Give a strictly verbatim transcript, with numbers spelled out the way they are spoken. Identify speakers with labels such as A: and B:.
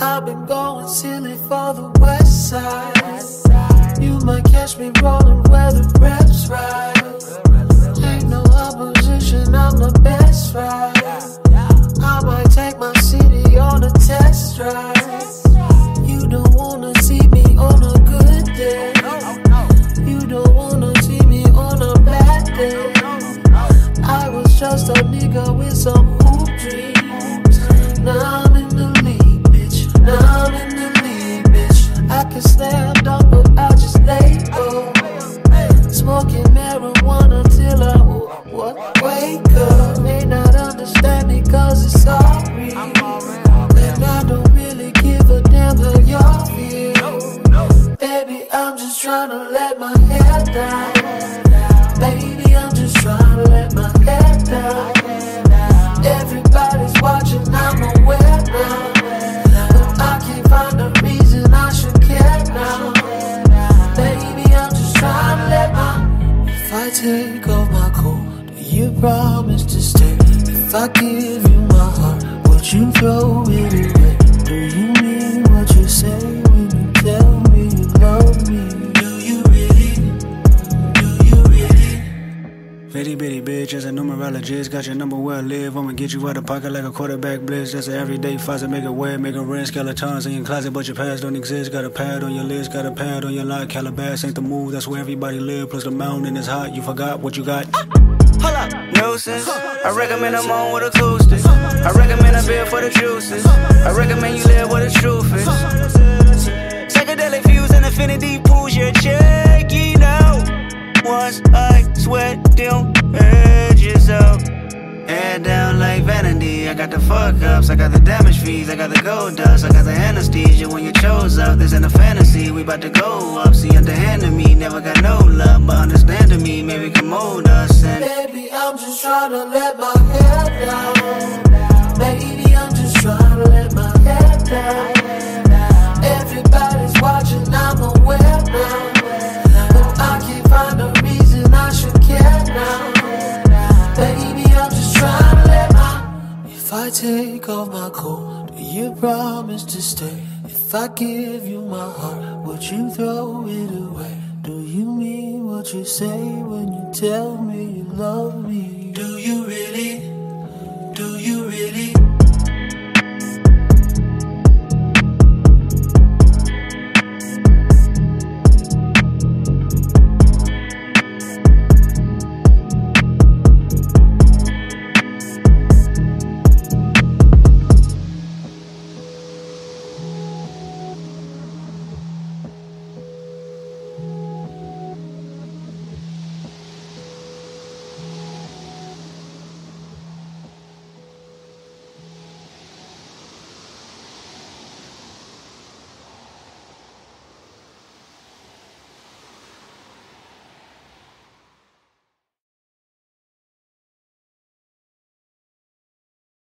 A: I've been going silly for the west side. You might catch me rolling where the reps ride. Ain't no opposition, I'm the best ride. I might take my city on a test drive. You don't wanna see me on a good day. You don't wanna see me on a bad day. I was just a nigga with some hoop dreams. Now I'm in the league, bitch. Now I'm in the league, bitch. I can slam dunk, but I just lay low. Smoking marijuana till I what, wake up. May not understand me cause it's all real. And I don't really give a damn how y'all feel. Baby, I'm just trying to let my hair down. Baby, I'm just trying to let my hair down. Everybody's watching, I'm aware now. But I can't find a reason I should care now. Baby, I'm just trying to let my... If I take off my coat, do you promise to stay? If I give you my heart, would you throw it away? Do you mean what you say when you tell me you love me? Do you really? Do you really?
B: Bitty bitty bitch, as a numerologist, got your number where I live. I'ma get you out of pocket like a quarterback blitz. That's an everyday faucet, make it wet, make it rinse. Skeletons in your closet, but your past don't exist. Got a pad on your list, got a pad on your lot. Calabas ain't the move, that's where everybody live. Plus the mountain is hot, you forgot what you got.
C: Hold up, nuisance. I recommend I'm on with acoustics. I recommend a beer for the juices. I recommend you live where the truth is. Psychedelic views and infinity pools your check, you know. Once I sweat them edges out. Head down like vanity. I got the fuck ups, I got the damage fees, I got the gold dust, I got the anesthesia when you chose up. This ain't a fantasy, we bout to go up. See, underhanding me, never got no love, but understanding me, maybe can mold us. And
A: baby, I'm just trying to let my hair down. Baby, I'm just trying to let my hair down. Everybody's watching, I'm aware now. But I can't find a reason I should care now. Baby, I'm just trying to let my... If I take off my coat, do you promise to stay? If I give you my heart, would you throw it away? Do you mean what you say when you tell me you love me?